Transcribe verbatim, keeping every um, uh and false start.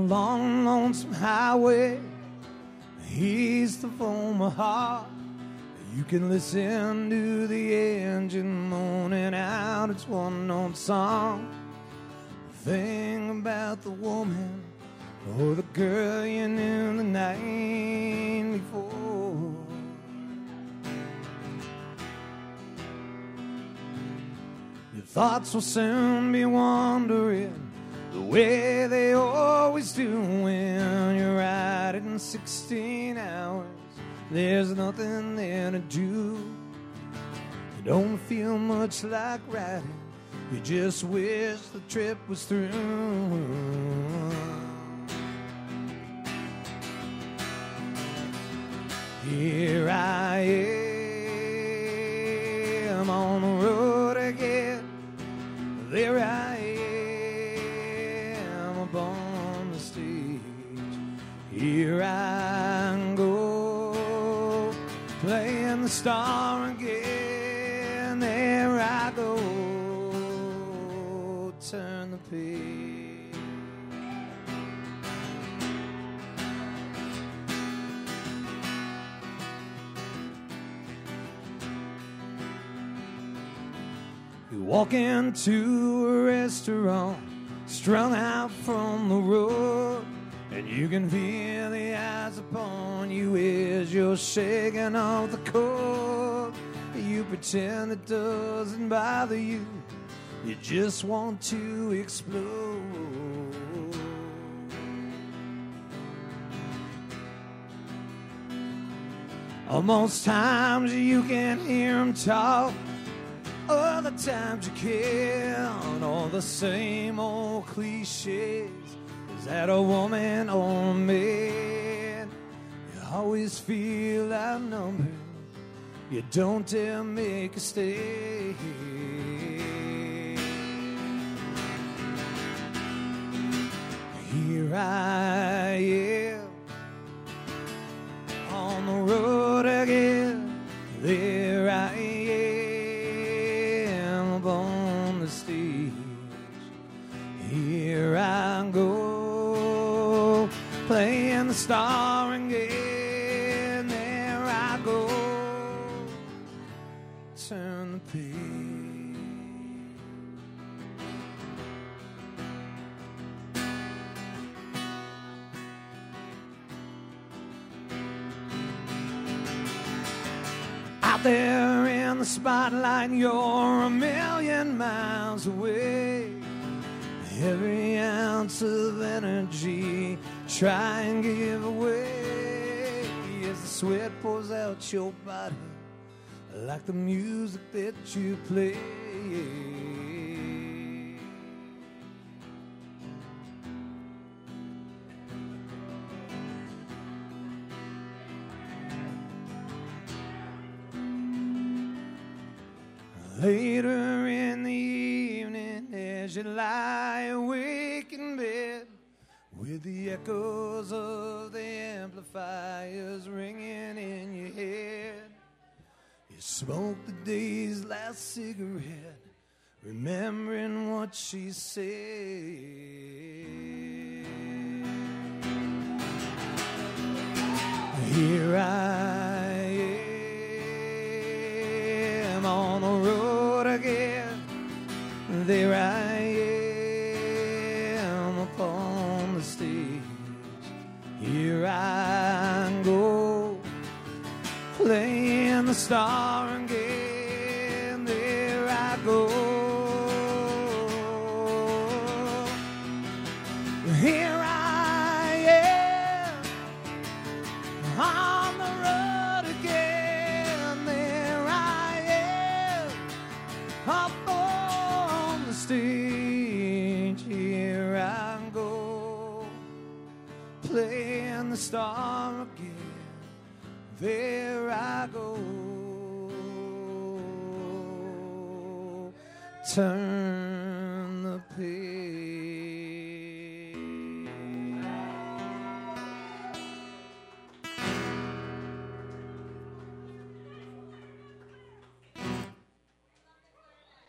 long, lonesome highway east of Omaha. You can listen to the engine moaning out its one note song. Think about the woman or the girl you knew the night before. Your thoughts will soon be wandering the way they always do when you're riding sixteen hours. There's nothing there to do. You don't feel much like riding. You just wish the trip was through. Here I am on the road again. There I am up on the stage. Here I go, playing the star again. There I go, turn the page. You walk into a restaurant, strung out from the road, and you can feel the eyes upon you as you're shaking off the cold. You pretend it doesn't bother you. You just want to explode. Most times you can hear them talk, other times you can't. All the same old cliches. Is that a woman or a man? You always feel outnumbered. You don't dare make a stay. Here I am on the road again. There I am up on the stage. Here I go, playing the star again. There I go, turn the page. Out there in the spotlight, you're a million miles away. Every ounce of energy try and give away as the sweat pours out your body like the music that you play. Later in the evening, as you lie awake in bed, with the echoes of the amplifiers ringing in your head, you smoke the day's last cigarette, remembering what she said. Here I am on the road again. There I am upon the stage. Here I go, playing the star again. There I go. Here I am on the road again. There I am up on the stage. Here I go, playing the star again. There I go, turn the page.